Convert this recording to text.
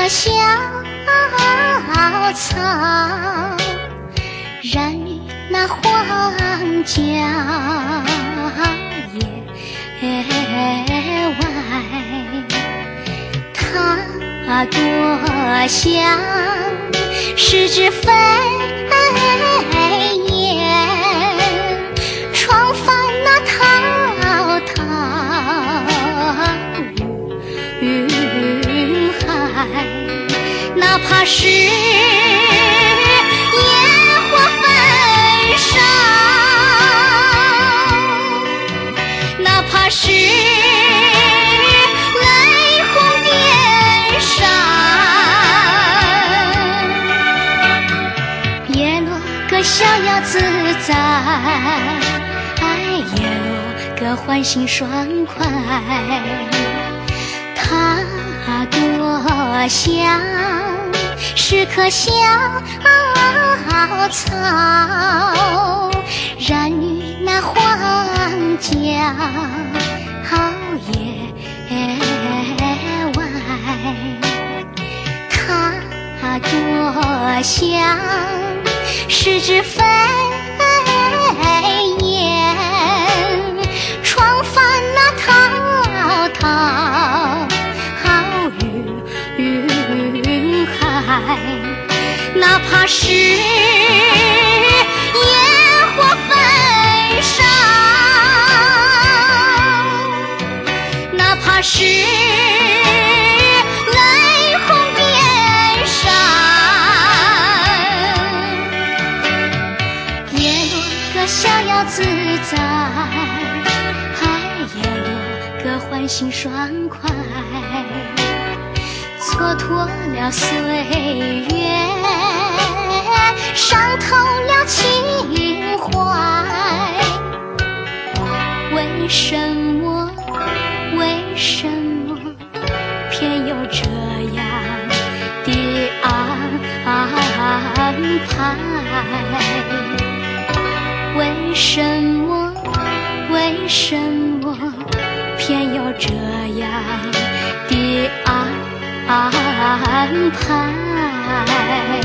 棵小草，染于那荒郊野外。它多香，是只飞燕，闯翻那滔滔云海，哪怕是野火焚烧，哪怕是雷轰电闪，叶落歌逍遥自在，叶落歌欢欣爽快。它多香，是棵小草，染于那荒郊野外。它多香，是只飞燕，闯翻那滔滔云海，哪怕是野火焚烧，哪怕是雷轰电闪，叶落歌逍遥自在，叶落歌欢欣爽快。蹉跎了岁月，伤透了情怀。为什么偏有这样的安排？为什么偏有这样的安排？